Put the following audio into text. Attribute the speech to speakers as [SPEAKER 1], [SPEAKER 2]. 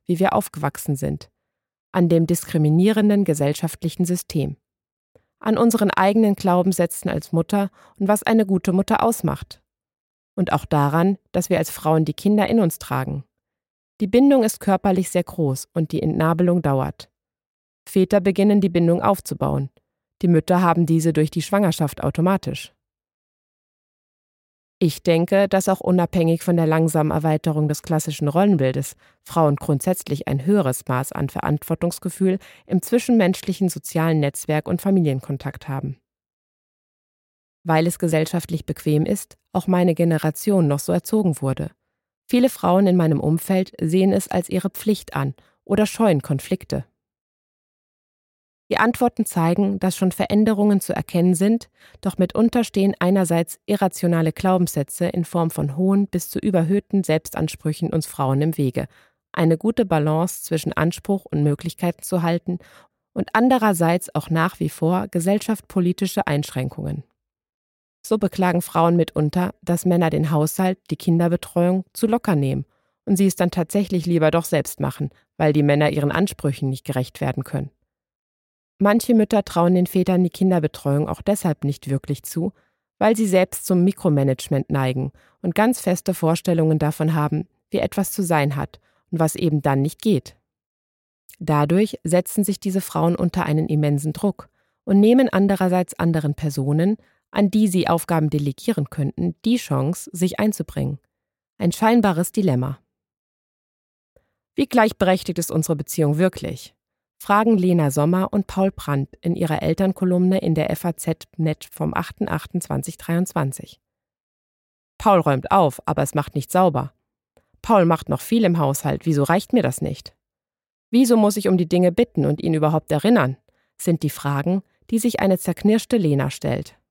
[SPEAKER 1] wie wir aufgewachsen sind, an dem diskriminierenden gesellschaftlichen System, an unseren eigenen Glaubenssätzen als Mutter und was eine gute Mutter ausmacht. Und auch daran, dass wir als Frauen die Kinder in uns tragen. Die Bindung ist körperlich sehr groß und die Entnabelung dauert. Väter beginnen die Bindung aufzubauen. Die Mütter haben diese durch die Schwangerschaft automatisch. Ich denke, dass auch unabhängig von der langsamen Erweiterung des klassischen Rollenbildes Frauen grundsätzlich ein höheres Maß an Verantwortungsgefühl im zwischenmenschlichen sozialen Netzwerk und Familienkontakt haben. Weil es gesellschaftlich bequem ist, auch meine Generation noch so erzogen wurde. Viele Frauen in meinem Umfeld sehen es als ihre Pflicht an oder scheuen Konflikte. Die Antworten zeigen, dass schon Veränderungen zu erkennen sind, doch mitunter stehen einerseits irrationale Glaubenssätze in Form von hohen bis zu überhöhten Selbstansprüchen uns Frauen im Wege, eine gute Balance zwischen Anspruch und Möglichkeiten zu halten und andererseits auch nach wie vor gesellschaftspolitische Einschränkungen. So beklagen Frauen mitunter, dass Männer den Haushalt, die Kinderbetreuung zu locker nehmen und sie es dann tatsächlich lieber doch selbst machen, weil die Männer ihren Ansprüchen nicht gerecht werden können. Manche Mütter trauen den Vätern die Kinderbetreuung auch deshalb nicht wirklich zu, weil sie selbst zum Mikromanagement neigen und ganz feste Vorstellungen davon haben, wie etwas zu sein hat und was eben dann nicht geht. Dadurch setzen sich diese Frauen unter einen immensen Druck und nehmen andererseits anderen Personen, an die sie Aufgaben delegieren könnten, die Chance, sich einzubringen. Ein scheinbares Dilemma. Wie gleichberechtigt ist unsere Beziehung wirklich? Fragen Lena Sommer und Paul Brandt in ihrer Elternkolumne in der FAZ-Net vom 8.8.2023. Paul räumt auf, aber es macht nicht sauber. Paul macht noch viel im Haushalt, wieso reicht mir das nicht? Wieso muss ich um die Dinge bitten und ihn überhaupt erinnern? Sind die Fragen, die sich eine zerknirschte Lena stellt.